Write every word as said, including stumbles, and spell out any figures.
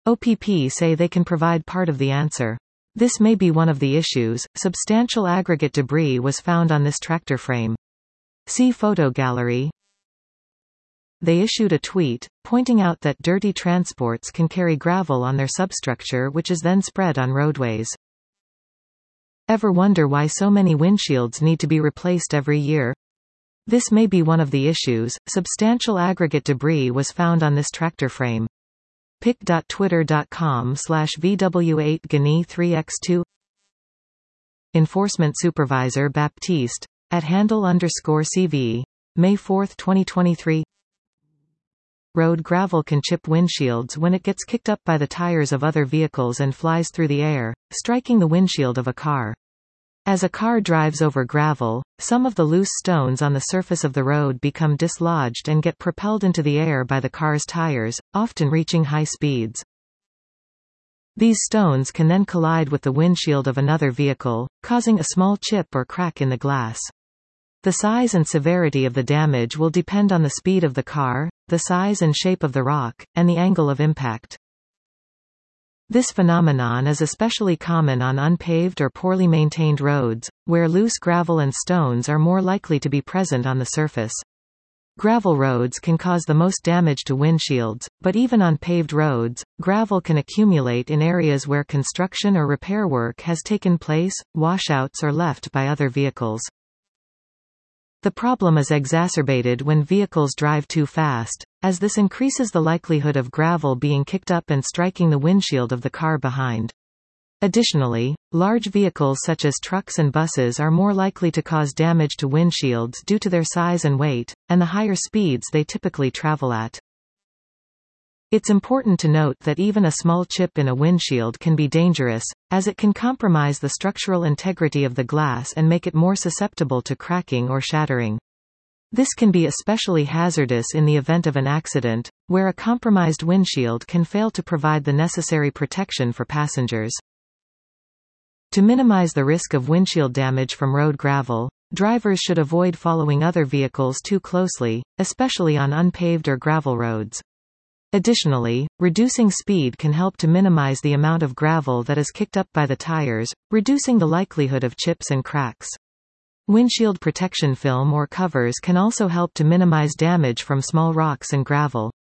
O P P say they can provide part of the answer. This may be one of the issues. Substantial aggregate debris was found on this tractor frame. See photo gallery. They issued a tweet, pointing out that dirty transports can carry gravel on their substructure, which is then spread on roadways. Ever wonder why so many windshields need to be replaced every year? This may be one of the issues. Substantial aggregate debris was found on this tractor frame. pic dot twitter dot com slash V W eight G N I three by two Enforcement Supervisor Baptiste, at handle underscore C V, May fourth twenty twenty-three. Road gravel can chip windshields when it gets kicked up by the tires of other vehicles and flies through the air, striking the windshield of a car. As a car drives over gravel, some of the loose stones on the surface of the road become dislodged and get propelled into the air by the car's tires, often reaching high speeds. These stones can then collide with the windshield of another vehicle, causing a small chip or crack in the glass. The size and severity of the damage will depend on the speed of the car, the size and shape of the rock, and the angle of impact. This phenomenon is especially common on unpaved or poorly maintained roads, where loose gravel and stones are more likely to be present on the surface. Gravel roads can cause the most damage to windshields, but even on paved roads, gravel can accumulate in areas where construction or repair work has taken place, washouts or left by other vehicles. The problem is exacerbated when vehicles drive too fast, as this increases the likelihood of gravel being kicked up and striking the windshield of the car behind. Additionally, large vehicles such as trucks and buses are more likely to cause damage to windshields due to their size and weight, and the higher speeds they typically travel at. It's important to note that even a small chip in a windshield can be dangerous, as it can compromise the structural integrity of the glass and make it more susceptible to cracking or shattering. This can be especially hazardous in the event of an accident, where a compromised windshield can fail to provide the necessary protection for passengers. To minimize the risk of windshield damage from road gravel, drivers should avoid following other vehicles too closely, especially on unpaved or gravel roads. Additionally, reducing speed can help to minimize the amount of gravel that is kicked up by the tires, reducing the likelihood of chips and cracks. Windshield protection film or covers can also help to minimize damage from small rocks and gravel.